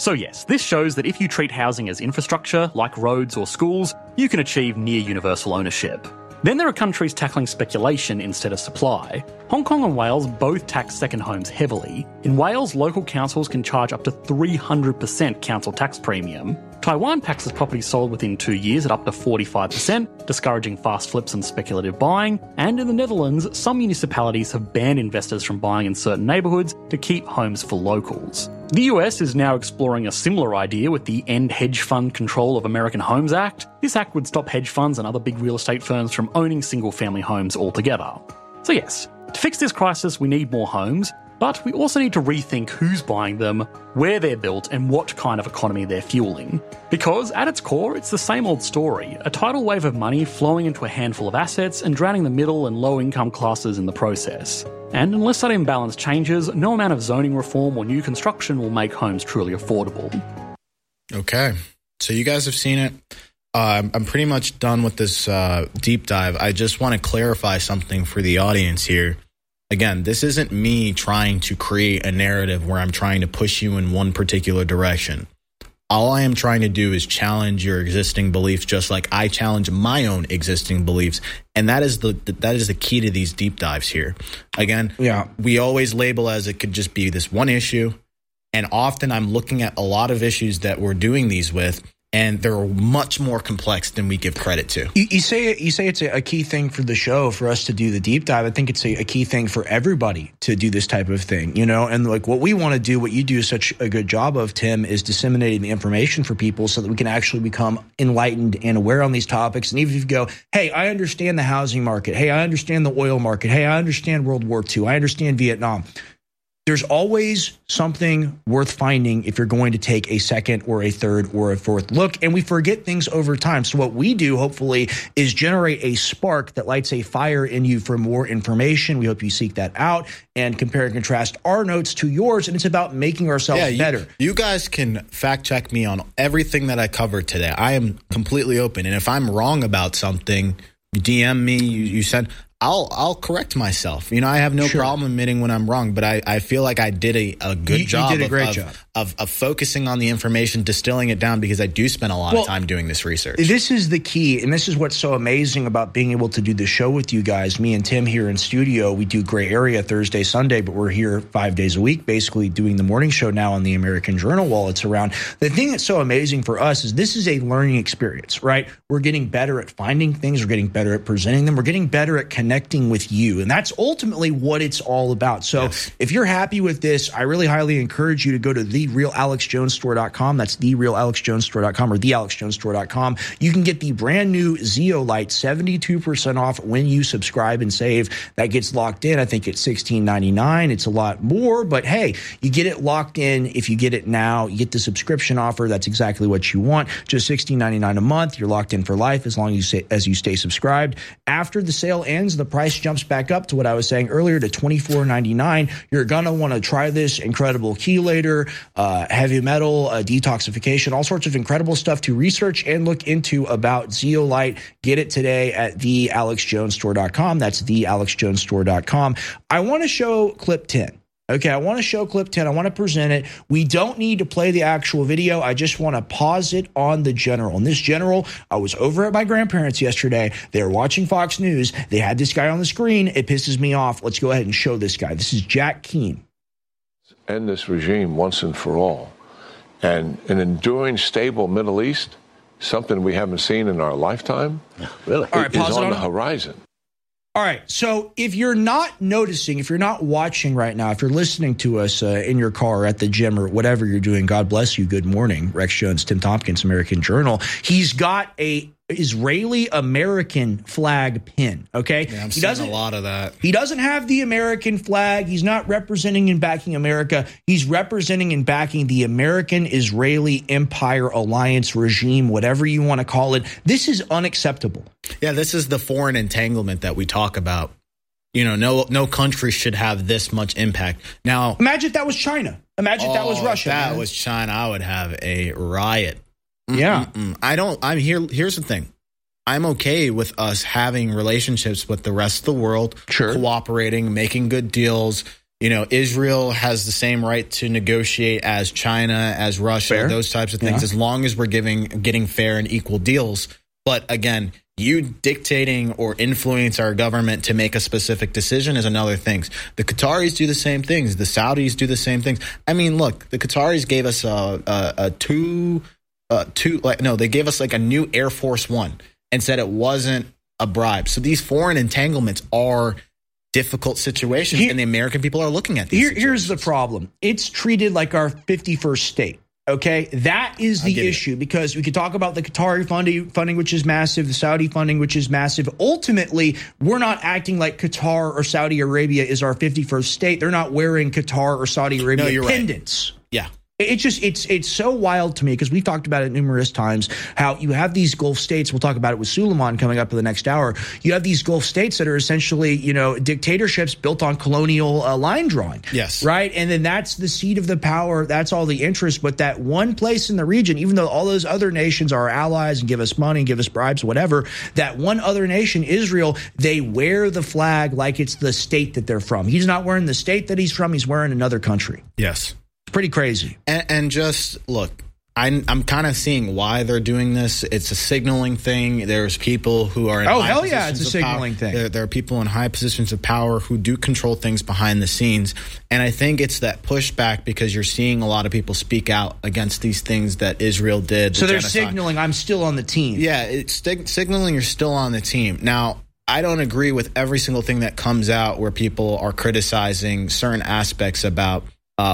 So yes, this shows that if you treat housing as infrastructure, like roads or schools, you can achieve near universal ownership. Then there are countries tackling speculation instead of supply. Hong Kong and Wales both tax second homes heavily. In Wales, local councils can charge up to 300% council tax premium. Taiwan taxes properties sold within 2 years at up to 45%, discouraging fast flips and speculative buying. And in the Netherlands, some municipalities have banned investors from buying in certain neighbourhoods to keep homes for locals. The US is now exploring a similar idea with the End Hedge Fund Control of American Homes Act. This act would stop hedge funds and other big real estate firms from owning single-family homes altogether. So yes, to fix this crisis, we need more homes, but we also need to rethink who's buying them, where they're built, and what kind of economy they're fueling. Because at its core, it's the same old story, a tidal wave of money flowing into a handful of assets and drowning the middle and low-income classes in the process. And unless that imbalance changes, no amount of zoning reform or new construction will make homes truly affordable. Okay, so you guys have seen it. I'm pretty much done with this deep dive. I just want to clarify something for the audience here. Again, this isn't me trying to create a narrative where I'm trying to push you in one particular direction. All I am trying to do is challenge your existing beliefs, just like I challenge my own existing beliefs. And that is the key to these deep dives here. Again, we always label as it could just be this one issue. And often I'm looking at a lot of issues that we're doing these with, and they're much more complex than we give credit to. You say it's a key thing for the show for us to do the deep dive. I think it's a key thing for everybody to do this type of thing, you know. And like what we want to do, what you do such a good job of, Tim, is disseminating the information for people so that we can actually become enlightened and aware on these topics. And even if you go, hey, I understand the housing market. Hey, I understand the oil market. Hey, I understand World War II. I understand Vietnam. There's always something worth finding if you're going to take a second or a third or a fourth look, and we forget things over time. So what we do, hopefully, is generate a spark that lights a fire in you for more information. We hope you seek that out and compare and contrast our notes to yours, and it's about making ourselves better. You guys can fact check me on everything that I covered today. I am completely open, and if I'm wrong about something, DM me, you send... I'll correct myself. You know, I have no problem admitting when I'm wrong, but I feel like I did a good job. You did a great job of focusing on the information, distilling it down, because I do spend a lot of time doing this research. This is the key, and this is what's so amazing about being able to do the show with you guys. Me and Tim here in studio, we do Gray Area Thursday, Sunday, but we're here 5 days a week, basically doing the morning show now on the American Journal while it's around. The thing that's so amazing for us is this is a learning experience, right? We're getting better at finding things. We're getting better at presenting them. We're getting better at connecting with you. And that's ultimately what it's all about. So if you're happy with this, I really highly encourage you to go to therealalexjonesstore.com. That's therealalexjonesstore.com or thealexjonesstore.com. You can get the brand new Zeolite 72% off when you subscribe and save. That gets locked in. I think it's $16.99. It's a lot more, but hey, you get it locked in. If you get it now, you get the subscription offer. That's exactly what you want. Just $16.99 a month. You're locked in for life as long as you stay subscribed. After the sale ends, the price jumps back up to what I was saying earlier to $24.99. You're going to want to try this incredible chelator, heavy metal, detoxification, all sorts of incredible stuff to research and look into about Zeolite. Get it today at thealexjonesstore.com. That's thealexjonesstore.com. I want to show clip 10. Okay, I want to show clip 10. I want to present it. We don't need to play the actual video. I just want to pause it on the general. And this general, I was over at my grandparents yesterday. They were watching Fox News. They had this guy on the screen. It pisses me off. Let's go ahead and show this guy. This is Jack Keane. End this regime once and for all. And an enduring, stable Middle East, something we haven't seen in our lifetime, really? All right, is on the horizon. All right, so if you're not noticing, if you're not watching right now, if you're listening to us in your car, at the gym, or whatever you're doing, God bless you, good morning. Rex Jones, Tim Tompkins, American Journal. He's got a Israeli-American flag pin, okay? Yeah, I'm seeing a lot of that. He doesn't have the American flag. He's not representing and backing America. He's representing and backing the American-Israeli Empire Alliance regime, whatever you want to call it. This is unacceptable. Yeah, this is the foreign entanglement that we talk about. You know, no country should have this much impact. Now, imagine if that was China. Imagine if that was Russia. If that was China, I would have a riot. Yeah. Here's the thing. I'm okay with us having relationships with the rest of the world, cooperating, making good deals, Israel has the same right to negotiate as China, as Russia, those types of things, as long as we're getting fair and equal deals. But again, you dictating or influence our government to make a specific decision is another thing. The Qataris do the same things. The Saudis do the same things. I mean, look, the Qataris gave us they gave us like a new Air Force One and said it wasn't a bribe. So these foreign entanglements are difficult situations, and the American people are looking at these. Here's the problem. It's treated like our 51st state. Okay, that is the issue, because we could talk about the Qatari funding, which is massive, the Saudi funding, which is massive. Ultimately, we're not acting like Qatar or Saudi Arabia is our 51st state. They're not wearing Qatar or Saudi Arabia pendants. Right. Yeah. It's so wild to me, because we've talked about it numerous times, how you have these Gulf states. We'll talk about it with Suleiman coming up in the next hour. You have these Gulf states that are essentially, dictatorships built on colonial line drawing. Yes. Right. And then that's the seat of the power. That's all the interest. But that one place in the region, even though all those other nations are our allies and give us money and give us bribes, whatever, that one other nation, Israel, they wear the flag like it's the state that they're from. He's not wearing the state that he's from. He's wearing another country. Yes. Pretty crazy. And just look, I'm kind of seeing why they're doing this. It's a signaling thing. There's people who are in high positions it's a signaling thing. There are people in high positions of power who do control things behind the scenes. And I think it's that pushback, because you're seeing a lot of people speak out against these things that Israel did. So they're signaling, I'm still on the team. Yeah, it's signaling you're still on the team. Now, I don't agree with every single thing that comes out where people are criticizing certain aspects about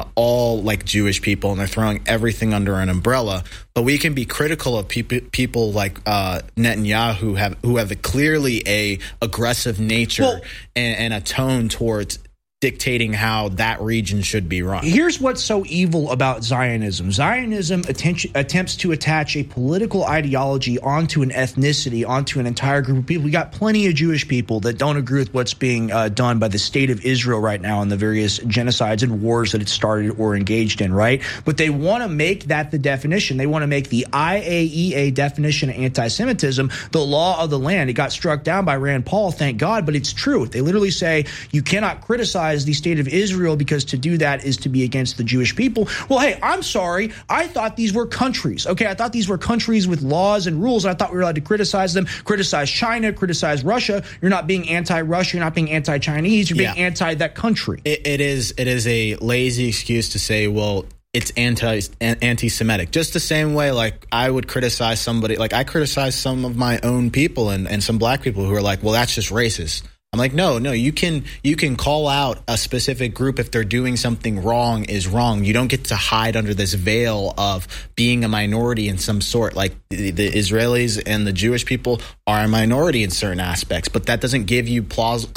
all like Jewish people, and they're throwing everything under an umbrella. But we can be critical of people like Netanyahu who have clearly a aggressive nature and a tone towards dictating how that region should be run. Here's what's so evil about Zionism. Zionism attempts to attach a political ideology onto an ethnicity, onto an entire group of people. We got plenty of Jewish people that don't agree with what's being done by the state of Israel right now and the various genocides and wars that it started or engaged in, right? But they want to make that the definition. They want to make the IAEA definition of anti-Semitism the law of the land. It got struck down by Rand Paul, thank God, but it's true. They literally say you cannot criticize the state of Israel, because to do that is to be against the Jewish people. Well, hey, I'm sorry. I thought these were countries. Okay, I thought these were countries with laws and rules. I thought we were allowed to criticize them, criticize China, criticize Russia. You're not being anti-Russia. You're not being anti-Chinese. You're being anti that country. It is a lazy excuse to say, well, it's anti-Semitic. Just the same way, like, I would criticize somebody, like I criticize some of my own people and some black people who are like, well, that's just racist. I'm like, no, you can call out a specific group if they're doing something wrong is wrong. You don't get to hide under this veil of being a minority in some sort. Like the Israelis and the Jewish people are a minority in certain aspects, but that doesn't give you plausible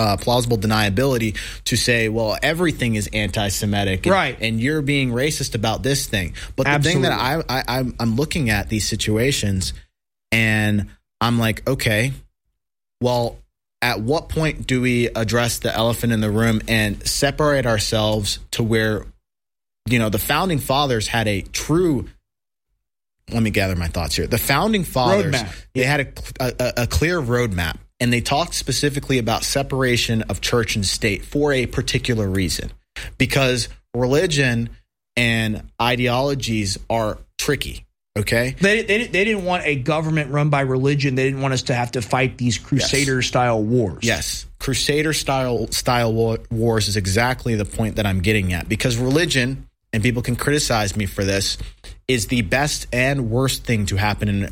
deniability to say, well, everything is anti-Semitic, right? And you're being racist about this thing. But the thing that I'm looking at these situations, and I'm like, okay, well, at what point do we address the elephant in the room and separate ourselves to where, the founding fathers had a true, let me gather my thoughts here. The founding fathers, they had a clear roadmap, and they talked specifically about separation of church and state for a particular reason, because religion and ideologies are tricky. Okay, they didn't want a government run by religion. They didn't want us to have to fight these Crusader-style wars. Yes, Crusader-style wars is exactly the point that I'm getting at. Because religion, and people can criticize me for this, is the best and worst thing to happen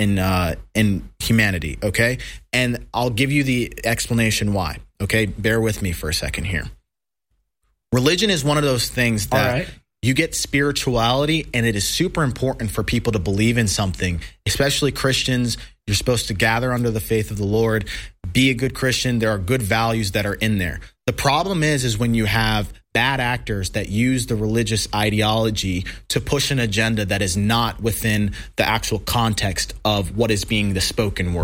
in humanity. Okay, and I'll give you the explanation why. Okay, bear with me for a second here. Religion is one of those things that. You get spirituality, and it is super important for people to believe in something, especially Christians. You're supposed to gather under the faith of the Lord, be a good Christian. There are good values that are in there. The problem is when you have bad actors that use the religious ideology to push an agenda that is not within the actual context of what is being the spoken word.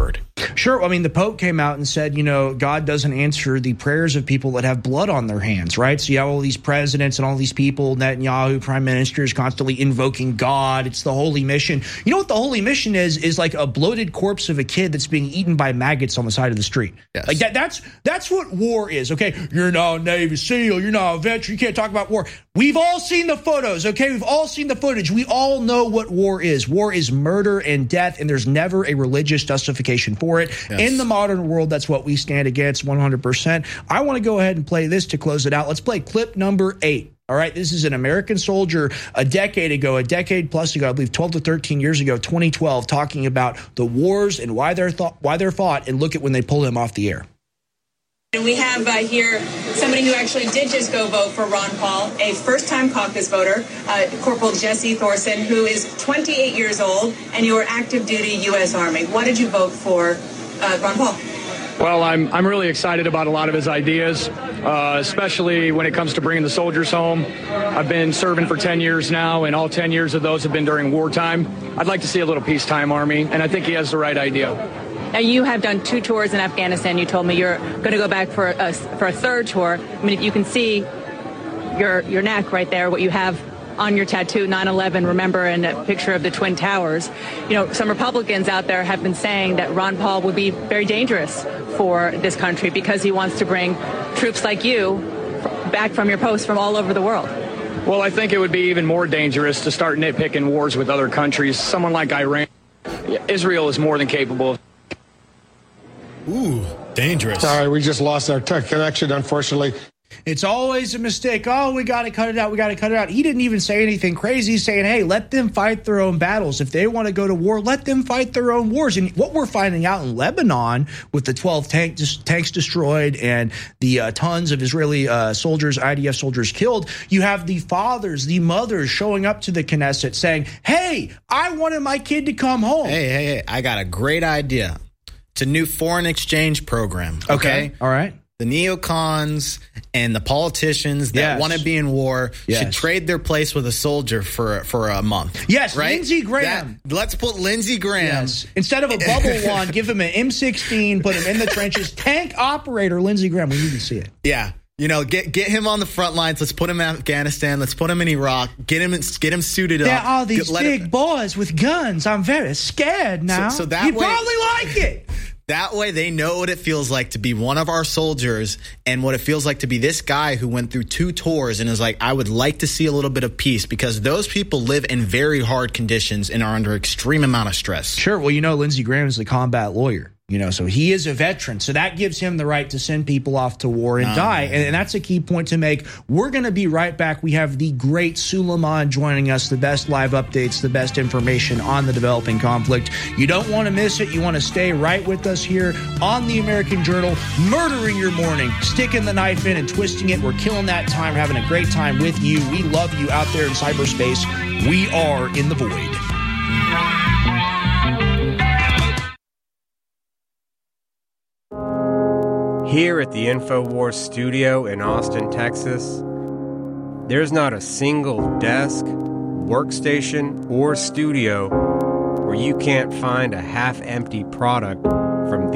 Sure. I mean, the Pope came out and said, God doesn't answer the prayers of people that have blood on their hands, right? So you have all these presidents and all these people, Netanyahu, prime ministers, constantly invoking God. It's the holy mission. You know what the holy mission is? Is like a bloated corpse of a kid that's being eaten by maggots on the side of the street. Yes. Like that's what war is, okay? You're not a Navy SEAL. You're not a veteran. You can't talk about war. We've all seen the photos, okay? We've all seen the footage. We all know what war is. War is murder and death, and there's never a religious justification for it. Yes. In the modern world, that's what we stand against 100%. I want to go ahead and play this to close it out. Let's play clip number 8. All right, this is an American soldier a decade plus ago, I believe 12 to 13 years ago, 2012, talking about the wars and why they're fought, and look at when they pull him off the air. And we have here somebody who actually did just go vote for Ron Paul, a first-time caucus voter, Corporal Jesse Thorson, who is 28 years old, and you are active duty U.S. Army. Why did you vote for Ron Paul? Well, I'm really excited about a lot of his ideas, especially when it comes to bringing the soldiers home. I've been serving for 10 years now, and all 10 years of those have been during wartime. I'd like to see a little peacetime Army, and I think he has the right idea. Now, you have done 2 tours in Afghanistan. You told me you're going to go back for a third tour. I mean, if you can see your neck right there, what you have on your tattoo, 9/11, remember, and a picture of the Twin Towers. Some Republicans out there have been saying that Ron Paul would be very dangerous for this country because he wants to bring troops like you back from your post from all over the world. Well, I think it would be even more dangerous to start nitpicking wars with other countries. Someone like Iran, Israel is more than capable of. Ooh, dangerous. Sorry, we just lost our connection, unfortunately. It's always a mistake. Oh, we got to cut it out. We got to cut it out. He didn't even say anything crazy. He's saying, hey, let them fight their own battles. If they want to go to war, let them fight their own wars. And what we're finding out in Lebanon with the 12 tanks destroyed and the tons of Israeli soldiers, IDF soldiers killed, you have the fathers, the mothers showing up to the Knesset saying, hey, I wanted my kid to come home. Hey, I got a great idea. It's a new foreign exchange program. Okay. All right. The neocons and the politicians that want to be in war should trade their place with a soldier for a month. Yes, right? Lindsey Graham. Let's put Lindsey Graham. Yes. Instead of a bubble wand, give him an M16, put him in the trenches. Tank operator Lindsey Graham. We need to see it. Yeah. Get him on the front lines. Let's put him in Afghanistan. Let's put him in Iraq. Get him suited up. There are these big boys with guns. I'm very scared now. So that You'd way, probably like it. That way they know what it feels like to be one of our soldiers and what it feels like to be this guy who went through 2 tours and is like, I would like to see a little bit of peace, because those people live in very hard conditions and are under extreme amount of stress. Sure. Well, Lindsey Graham is the combat lawyer. So he is a veteran. So that gives him the right to send people off to war and die. And that's a key point to make. We're going to be right back. We have the great Suleiman joining us, the best live updates, the best information on the developing conflict. You don't want to miss it. You want to stay right with us here on the American Journal, murdering your morning, sticking the knife in and twisting it. We're killing that time. We're having a great time with you. We love you out there in cyberspace. We are in the void. Here at the InfoWars studio in Austin, Texas, there's not a single desk, workstation, or studio where you can't find a half-empty product from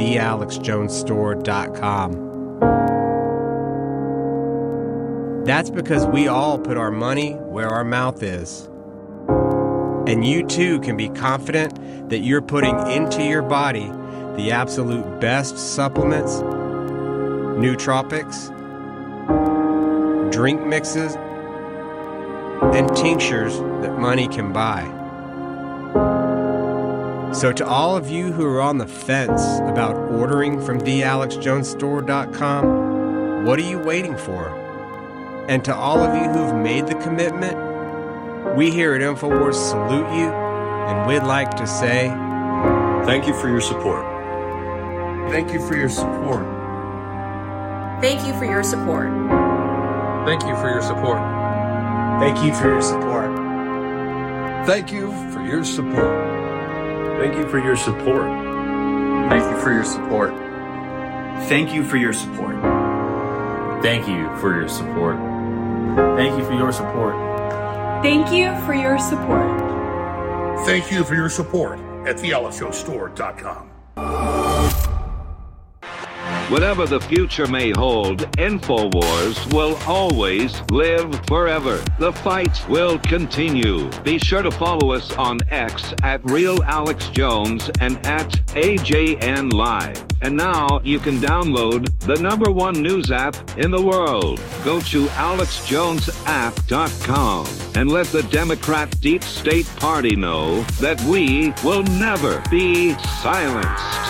thealexjonesstore.com. That's because we all put our money where our mouth is. And you too can be confident that you're putting into your body the absolute best supplements, nootropics, drink mixes, and tinctures that money can buy. So to all of you who are on the fence about ordering from thealexjonesstore.com, what are you waiting for? And to all of you who've made the commitment, we here at InfoWars salute you, and we'd like to say thank you for your support. Thank you for your support. Thank you for your support. Thank you for your support. thank you for your support. Thank you for your support. Thank you for your support. Thank you for your support. Thank you for your support. Thank you for your support. Thank you for your support. Thank you for your support. Thank you for your support at thealexjonesstore.com. Whatever the future may hold, InfoWars will always live forever. The fight will continue. Be sure to follow us on X at RealAlexJones and at AJN Live. And now you can download the #1 news app in the world. Go to AlexJonesApp.com and let the Democrat Deep State Party know that we will never be silenced.